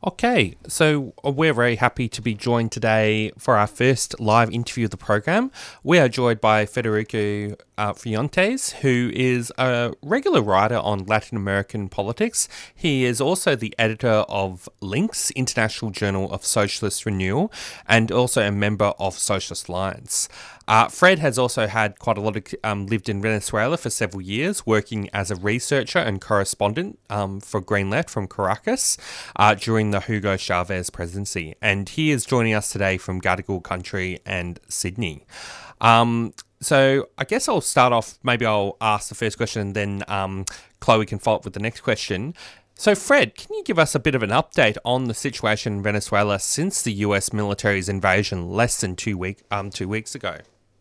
Okay, so we're very happy to be joined today for our first live interview of the program. We are joined by Federico Fuentes, who is a regular writer on Latin American politics. He is also the editor of Links, International Journal of Socialist Renewal, and also a member of Socialist Alliance. Fred has also had quite a lot of lived in Venezuela for several years, working as a researcher and correspondent for Green Left from Caracas during the Hugo Chavez presidency. And he is joining us today from Gadigal country and Sydney. So I guess I'll start off, maybe I'll ask the first question and then Chloe can follow up with the next question. So Fred, can you give us a bit of an update on the situation in Venezuela since the US military's invasion less than 2 weeks ago?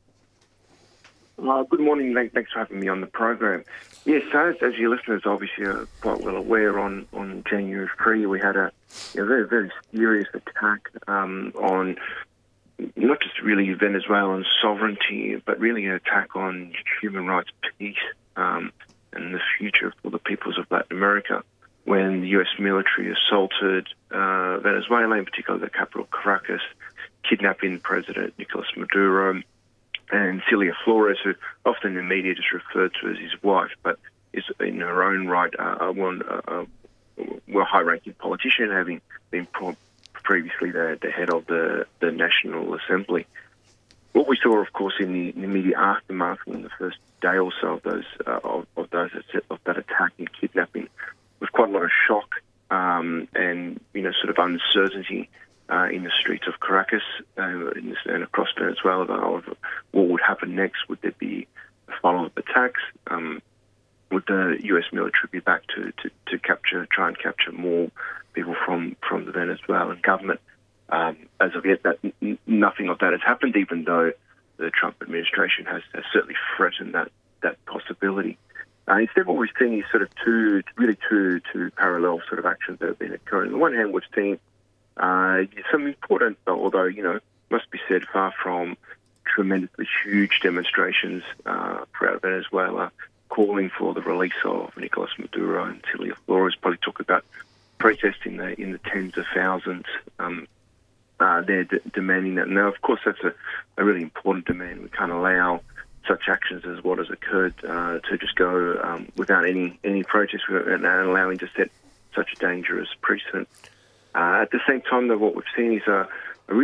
Good morning. Thanks for having me on the program. Yes, so as your listeners obviously are quite well aware, on January 3, we had a very, very serious attack on not just really Venezuelan sovereignty, but really an attack on human rights, peace, and the future for the peoples of Latin America, when the US military assaulted Venezuela, in particular the capital Caracas, kidnapping President Nicolas Maduro, and Celia Flores, who often in the media is referred to as his wife, but is in her own right a high-ranking politician, having been previously the head of the National Assembly. What we saw, of course, in the immediate aftermath, in the first day or so of that attack and kidnapping, was quite a lot of shock and sort of uncertainty in the streets of Caracas and across Venezuela of what would happen next. Would there be a follow-up attacks? Would the US military be back to try and capture more people from the Venezuelan government? As of yet, nothing of that has happened, even though the Trump administration has certainly threatened that possibility. Instead, what we've seen is sort of two parallel sort of actions that have been occurring. On the one hand, we've seen some important, although, must be said, far from tremendously huge demonstrations throughout Venezuela, calling for the release of Nicolas Maduro and Celia Flores. Probably talk about protests in the tens of thousands. They're demanding that. Now, of course, that's a really important demand. We can't allow such actions as what has occurred to just go without any protest and allowing to set such a dangerous precedent. At the same time, though, what we've seen is a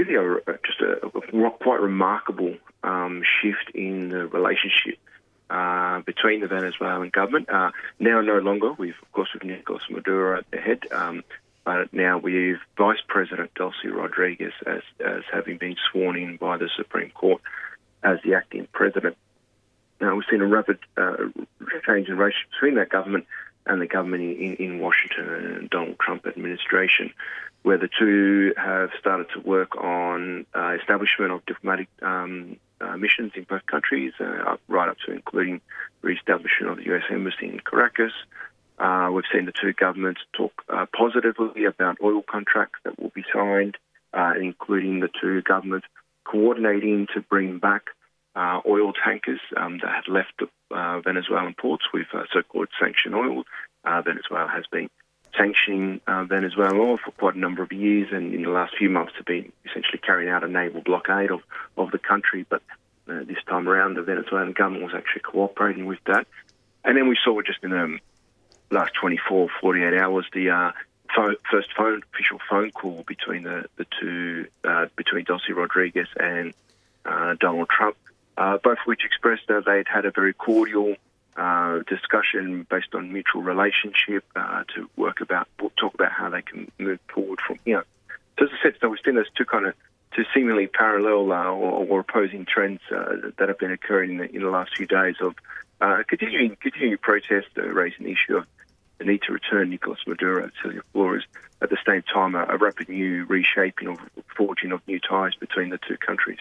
quite remarkable shift in the relationship between the Venezuelan government. Now, no longer, with Nicolas Maduro at the head, but now we've Vice President Delcy Rodriguez as having been sworn in by the Supreme Court as the acting president. Now, we've seen a rapid change in relationship between that government and the government in Washington and Donald Trump administration, where the two have started to work on establishment of diplomatic missions in both countries, right up to including re-establishment of the U.S. Embassy in Caracas. We've seen the two governments talk positively about oil contracts that will be signed, including the two governments coordinating to bring back oil tankers that had left the Venezuelan ports with so-called sanctioned oil. Venezuela has been sanctioning Venezuelan oil for quite a number of years, and in the last few months have been essentially carrying out a naval blockade of the country. But this time around, the Venezuelan government was actually cooperating with that. And then we saw just in the last 48 hours, the first official phone call between the two, between Delcy Rodriguez and Donald Trump, both of which expressed that they'd had a very cordial discussion based on mutual relationship to talk about how they can move forward from here. So as I said, we've seen those two seemingly parallel or opposing trends that have been occurring in the last few days of continuing protests raising the issue of the need to return Nicolas Maduro and Celia Flores. At the same time, a rapid new reshaping or forging of new ties between the two countries.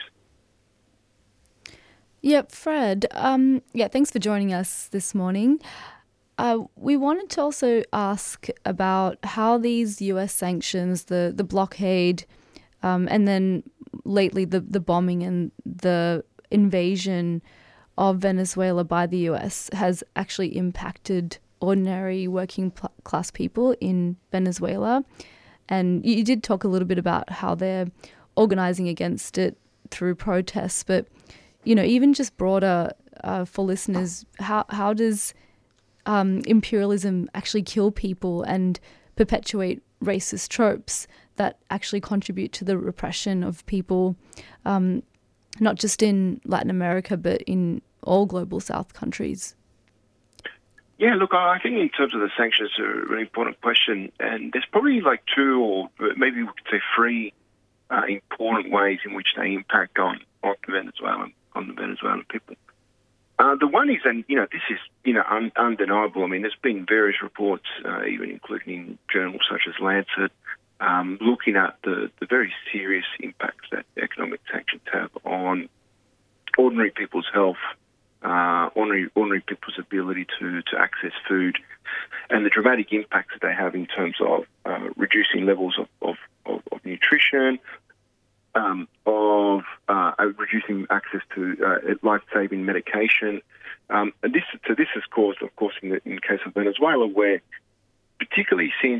Yep, Fred. Thanks for joining us this morning. We wanted to also ask about how these US sanctions, the blockade, and then lately the bombing and the invasion of Venezuela by the US has actually impacted ordinary working class people in Venezuela. And you did talk a little bit about how they're organising against it through protests, but even just broader for listeners, how does imperialism actually kill people and perpetuate racist tropes that actually contribute to the repression of people, not just in Latin America, but in all global South countries? Yeah, look, I think in terms of the sanctions, it's a really important question, and there's probably like two or maybe we could say three important ways in which they impact on the Venezuelan people. The one is, and this is undeniable. I mean, there's been various reports, even including in journals such as Lancet, looking at the very serious impacts that economic sanctions have on ordinary people's health, ordinary people's ability to access food, and the dramatic impacts that they have in terms of reducing levels of nutrition, of reducing access to life-saving medication. And this has caused, of course, in the case of Venezuela, where particularly since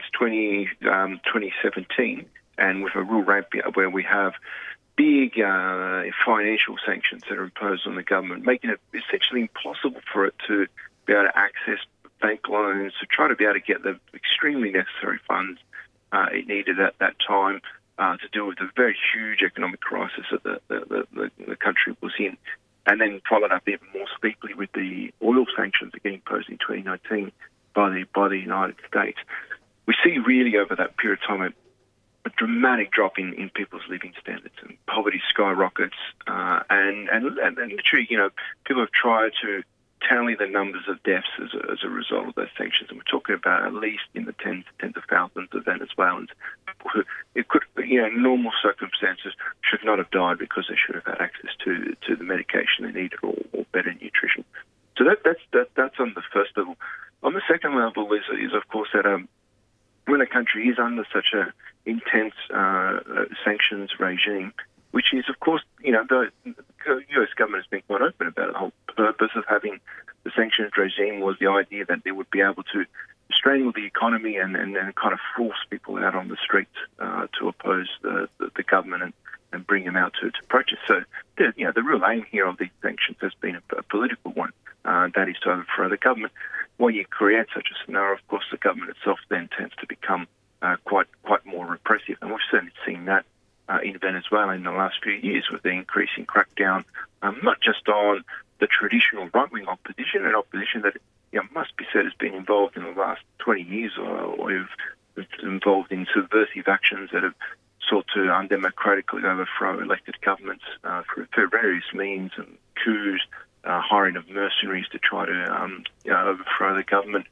2017, and with a real ramp where we have big financial sanctions that are imposed on the government, making it essentially impossible for it to be able to access bank loans, to try to be able to get the extremely necessary funds it needed at that time to deal with the very huge economic crisis that the country was in, and then followed up even more steeply with the oil sanctions that get imposed in 2019 by the United States. We see really over that period of time a dramatic drop in people's living standards, and poverty skyrockets, and literally, people have tried to tally the numbers of deaths as a result of those sanctions, and we're talking about at least in the tens of thousands of Venezuelans who, it could, in normal circumstances, should not have died because they should have had access to the medication they needed or better nutrition. So that's on the first level. On the second level is of course that when a country is under such a intense sanctions regime, which is, of course, the U.S. government has been quite open about it. The whole purpose of having the sanctions regime was the idea that they would be able to strangle the economy and kind of force people out on the streets to oppose the government and bring them out to protest. So, the real aim here of these sanctions has been a political one, that is to overthrow the government. When you create such a scenario, of course, the government itself then tends to become quite more repressive, and we've certainly seen that in Venezuela in the last few years with the increasing crackdown, not just on the traditional right-wing opposition, an opposition that must be said has been involved in the last 20 years or who've involved in subversive actions that have sought to undemocratically overthrow elected governments through various means and coups, hiring of mercenaries to try to overthrow the government,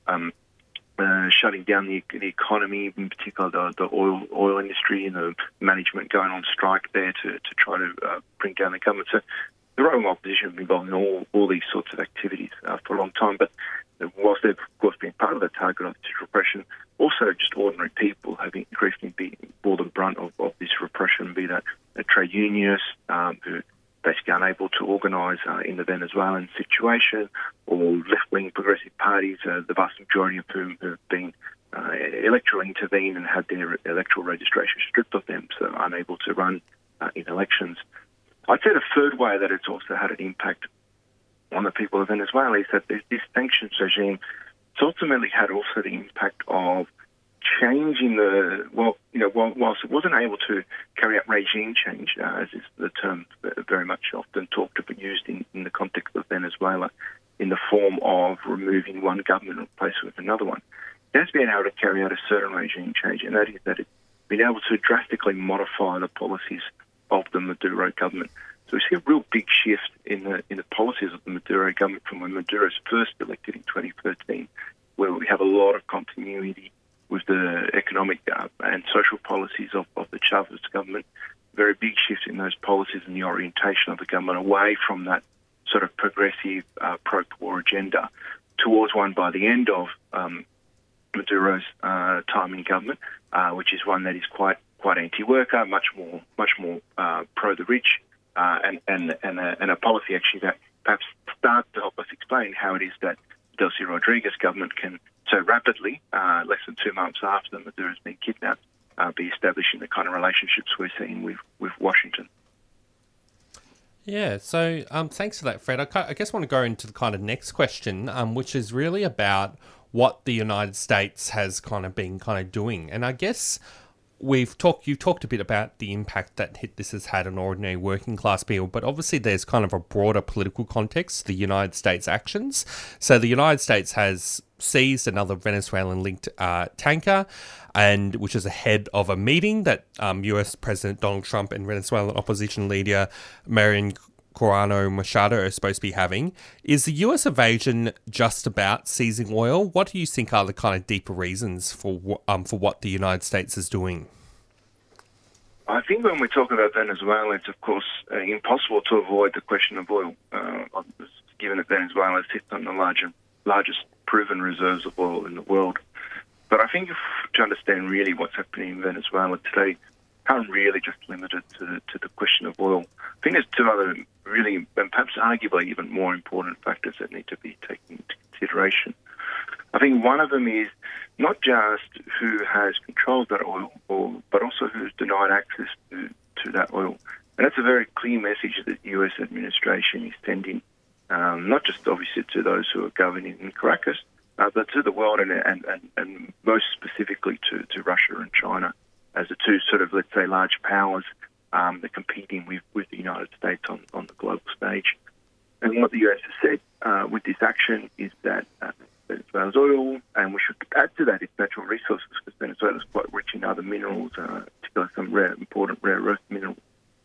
shutting down the economy, in particular the oil industry, and the management going on strike there to try to bring down the government. So the right-wing opposition have been involved in all these sorts of activities for a long time, but whilst they've, of course, been part of the target of this repression, also just ordinary people have increasingly bore the brunt of this repression, be that trade unionists who basically unable to organise in the Venezuelan situation, or left-wing progressive parties, the vast majority of whom have been electorally intervened and had their electoral registration stripped of them, so unable to run in elections. I'd say the third way that it's also had an impact on the people of Venezuela is that this sanctions regime it's ultimately had also the impact of changing whilst it wasn't able to carry out regime change, as is the term very much often talked about, used in the context of Venezuela, in the form of removing one government and replacing it with another one, it has been able to carry out a certain regime change, and that is that it's been able to drastically modify the policies of the Maduro government. So we see a real big shift in the policies of the Maduro government from when Maduro's first elected in 2013, where we have a lot of continuity with the economic and social policies of the Chavez government. Very big shift in those policies and the orientation of the government away from that sort of progressive pro-war agenda towards one by the end of Maduro's time in government, which is one that is quite anti-worker, much more pro the rich, and a policy actually that perhaps starts to help us explain how it is that Delcy Rodriguez government can so rapidly, less than 2 months after Maduro's been kidnapped, be establishing the kind of relationships we're seeing with Washington. Yeah, so thanks for that, Fred. I guess I want to go into the kind of next question, which is really about what the United States has kind of been doing. And I guess you've talked a bit about the impact that this has had on ordinary working class people, but obviously there's kind of a broader political context to the United States actions. So the United States has seized another Venezuelan-linked tanker, and which is ahead of a meeting that US President Donald Trump and Venezuelan opposition leader Marian Corano Machado are supposed to be having. Is the US invasion just about seizing oil? What do you think are the kind of deeper reasons for what the United States is doing? I think when we talk about Venezuela, it's of course impossible to avoid the question of oil, given that Venezuela sits on the largest proven reserves of oil in the world. But I think to understand really what's happening in Venezuela today, can't really just limit it to the question of oil. I think there's two other really, and perhaps arguably even more important factors that need to be taken into consideration. I think one of them is not just who has controlled that oil, but also who's denied access to that oil. And that's a very clear message that the US administration is sending, not just obviously to those who are governing in Caracas, but to the world and most specifically to Russia and China as the two sort of, let's say, large powers that are competing with the United States on the global stage. And what the US has said with this action is that Venezuela's oil, and we should add to that its natural resources, because Venezuela is quite rich in other minerals, particularly some important rare earth minerals.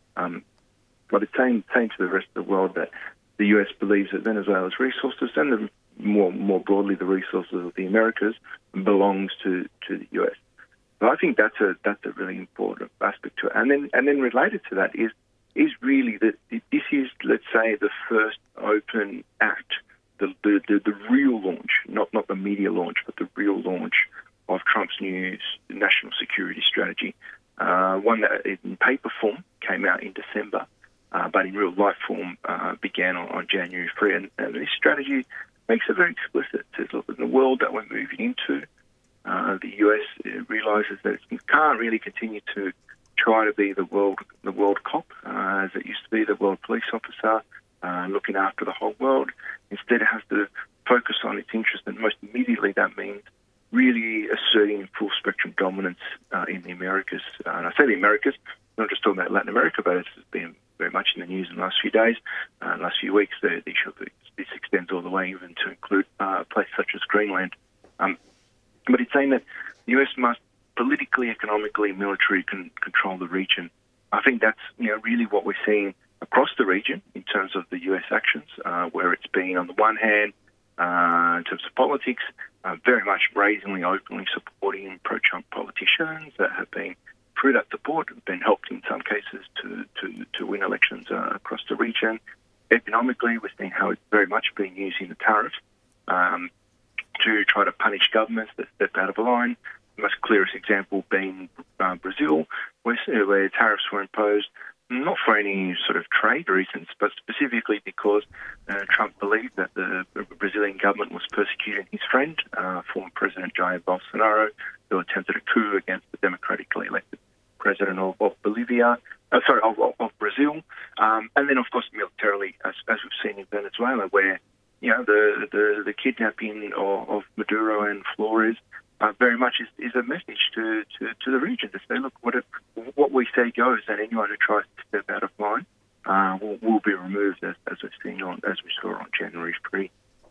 But it's saying to the rest of the world that the US believes that Venezuela's resources, and more broadly the resources of the Americas, belongs to the US. So I think that's a really important aspect to it. And then related to that is really that this is, let's say, the first open act, the real launch, not the media launch, but the real launch of Trump's new national security strategy. One that in paper form came out in December, but in real life form began on January 3. And this strategy makes it very explicit. It says, look, in the world that we're moving into, the US realises that it can't really continue to try to be the world cop, as it used to be, the world police officer, looking after the whole world. Instead, it has to focus on its interest, and most immediately that means really asserting full spectrum dominance in the Americas. And I say the Americas, not just talking about Latin America, but it's been very much in the news in the last few days, last few weeks. This extends all the way even to include places such as Greenland. But it's saying that the US must politically, economically, militarily control the region. I think that's really what we're seeing across the region in terms of the US actions, where it's been, on the one hand, in terms of politics, very much brazenly, openly supporting pro-Trump politicians that have been, through that support, have been helped in some cases to win elections across the region. Economically, we're seeing how it's very much been using the tariffs to try to punish governments that step out of line. The most clearest example being Brazil, where tariffs were imposed not for any sort of trade reasons, but specifically because Trump believed that the Brazilian government was persecuting his friend, former President Jair Bolsonaro, who attempted a coup against the democratically elected president of Brazil. And then, of course, militarily, as we've seen in Venezuela, where the kidnapping of Maduro and Flores very much is a message to the region to say, look, what we say goes, and anyone who tries to step out of line will be removed, as we saw on January 3.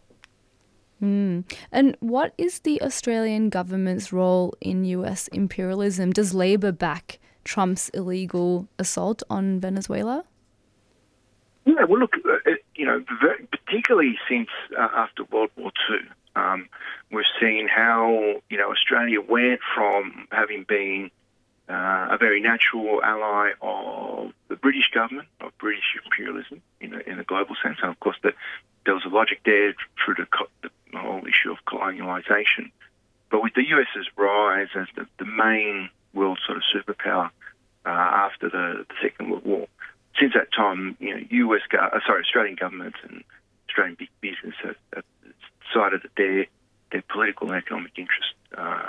And what is the Australian government's role in US imperialism? Does Labor back Trump's illegal assault on Venezuela? Yeah, well, look, particularly since after World War II, we've seen how Australia went from having been a very natural ally of the British government, of British imperialism in a global sense, and of course there was a logic there through the whole issue of colonialisation. But with the US's rise as the main world sort of superpower after the Second World War, since that time, Australian governments and Australian big business have decided that their political and economic interests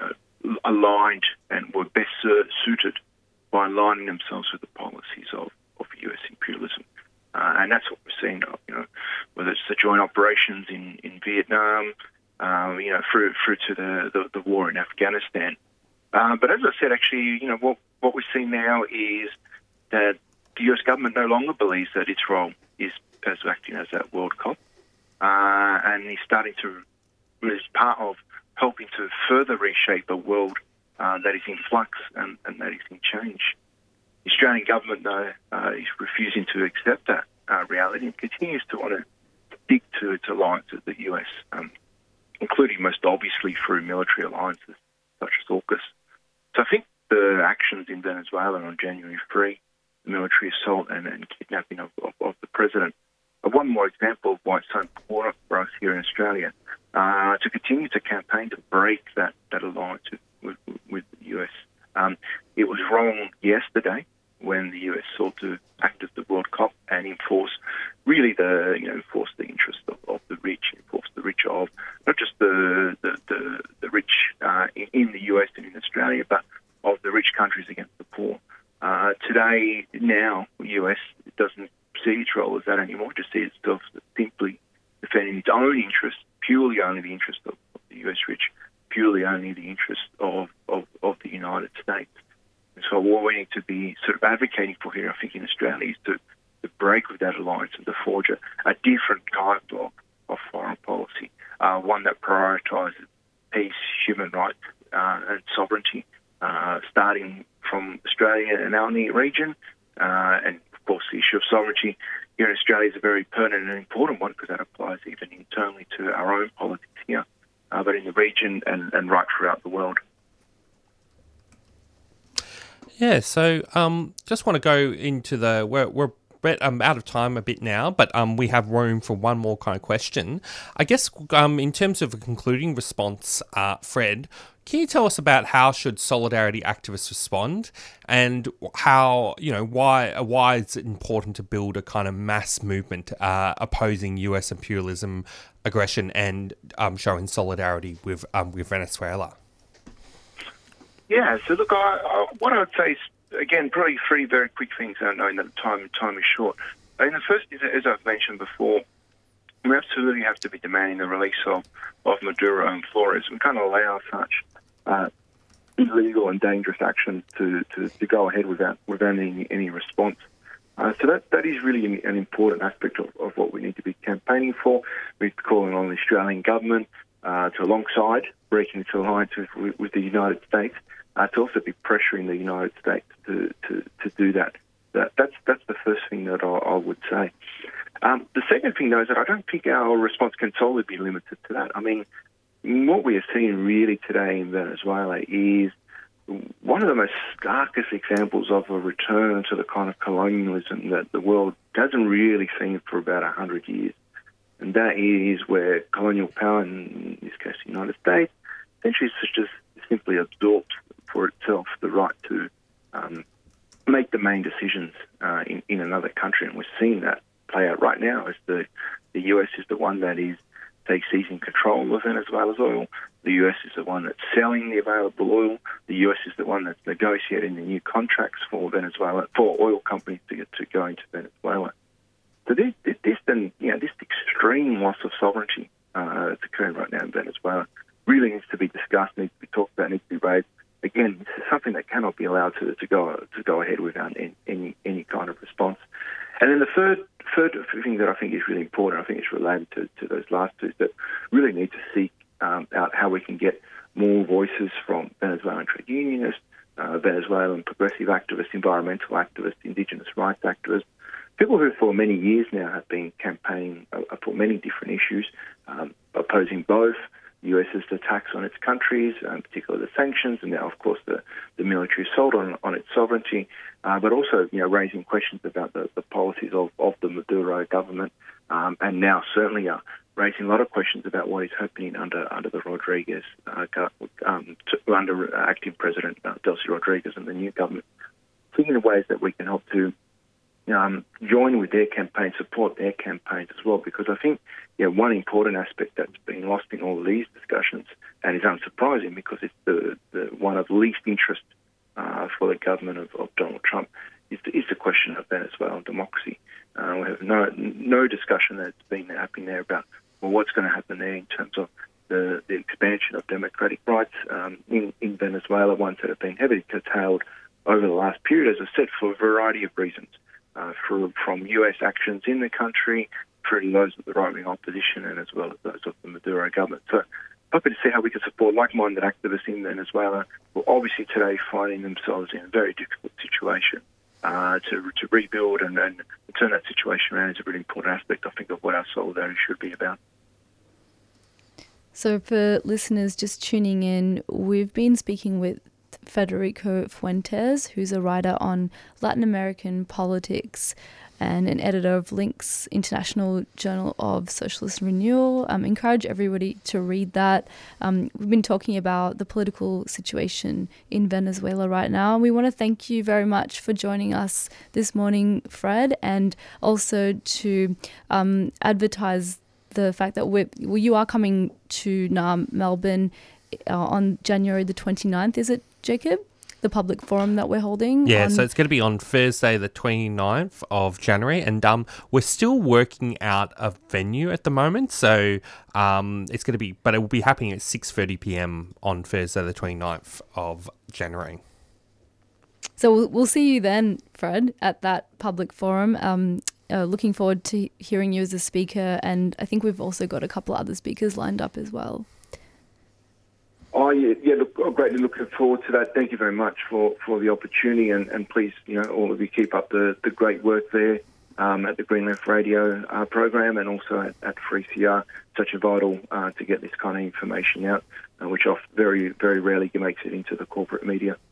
aligned and were best suited by aligning themselves with the policies of US imperialism. And that's what we're seeing, whether it's the joint operations in Vietnam, through to the war in Afghanistan. But as I said, actually, what we're seeing now is that the US government no longer believes that its role is as acting as that world cop, and is starting to, is part of helping to further reshape a world that is in flux and that is in change. The Australian government, though, is refusing to accept that reality and continues to want to stick to its alliance with the US, including most obviously through military alliances such as AUKUS. So I think the actions in Venezuela on January 3, the military assault and kidnapping of the president, are one more example of why it's so important for us here in Australia to continue to campaign to break that alliance with the US. It was wrong yesterday when the US sought to act as the world cop and enforce really enforce the interest of the rich, enforce the rich of not just the rich in the US and in Australia, but of the rich countries against the poor. Today, now, the US doesn't see its role as that anymore, just sees itself as simply defending its own interests, purely only the interest of the US rich, purely only the interest of the United States. And so what we need to be sort of advocating for here, I think, in Australia is to break with that alliance and to forge a different type of foreign policy, one that prioritises peace, human rights and sovereignty, starting from Australia and our near region. And, of course, the issue of sovereignty here in Australia is a very pertinent and important one because that applies even internally to our own politics here, but in the region and right throughout the world. Yeah, so just want to go into we're out of time a bit now, but we have room for one more kind of question. I guess in terms of a concluding response, Fred, can you tell us about how should solidarity activists respond, and how why is it important to build a kind of mass movement opposing US imperialism, aggression, and showing solidarity with Venezuela? Yeah, so look, what I would say is, again, probably three very quick things, knowing that time is short. And the first is, as I've mentioned before, we absolutely have to be demanding the release of Maduro and Flores. We can't allow such illegal and dangerous actions to go ahead without any response. So that is really an important aspect of what we need to be campaigning for. We're calling on the Australian government to, alongside breaking its alliance with the United States, to also be pressuring the United States to do that. That's the first thing that I would say. The second thing, though, is that I don't think our response can solely be limited to that. I mean, what we are seeing really today in Venezuela is one of the most starkest examples of a return to the kind of colonialism that the world hasn't really seen for about 100 years. And that is where colonial power, in this case the United States, essentially just simply absorbs for itself the right to make the main decisions in another country. And we're seeing that play out right now as the US is the one that is seizing control of Venezuela's oil. The US is the one that's selling the available oil. The US is the one that's negotiating the new contracts for Venezuela, for oil companies to go into Venezuela. So this extreme loss of sovereignty that's occurring right now in Venezuela really needs to be discussed, needs to be talked about, needs to be raised. Again, this is something that cannot be allowed to go ahead without any kind of response. And then the third thing that I think is really important, I think it's related to those last two, is that really need to seek out how we can get more voices from Venezuelan trade unionists, Venezuelan progressive activists, environmental activists, indigenous rights activists, people who for many years now have been campaigning for many different issues, opposing both the US's attacks on its countries, particularly the sanctions, and now, of course, the military assault on its sovereignty, but also, raising questions about the policies of the Maduro government, and now certainly raising a lot of questions about what is happening under the Rodriguez, under acting President Delcy Rodriguez and the new government. Thinking of ways that we can help to join with their campaign, support their campaigns as well, because I think one important aspect that's been lost in all of these discussions, and is unsurprising because it's the one of least interest for the government of Donald Trump, is the question of Venezuelan democracy. We have no discussion that's been happening there about what's going to happen there in terms of the expansion of democratic rights in Venezuela, ones that have been heavily curtailed over the last period, as I said, for a variety of reasons, from US actions in the country through to those of the right-wing opposition and as well as those of the Maduro government. So happy to see how we can support like-minded activists in Venezuela who are obviously today finding themselves in a very difficult situation. To rebuild and turn that situation around is a really important aspect, I think, of what our solidarity should be about. So for listeners just tuning in, we've been speaking with Federico Fuentes, who's a writer on Latin American politics and an editor of Link's International Journal of Socialist Renewal. Encourage everybody to read that. We've been talking about the political situation in Venezuela right now. We want to thank you very much for joining us this morning, Fred, and also to advertise the fact that you are coming to Melbourne on January the 29th, is it, Jacob? The public forum that we're holding. Yeah, so it's going to be on Thursday the 29th of January, and we're still working out a venue at the moment, so it's going to be, but it will be happening at 6:30 p.m. on Thursday the 29th of January. So we'll see you then, Fred, at that public forum. Looking forward to hearing you as a speaker, and I think we've also got a couple of other speakers lined up as well. Oh, yeah, look, I'm greatly looking forward to that. Thank you very much for the opportunity, and please, all of you keep up the great work there at the Green Left Radio program, and also at 3CR. Such a vital to get this kind of information out, which very, very rarely makes it into the corporate media.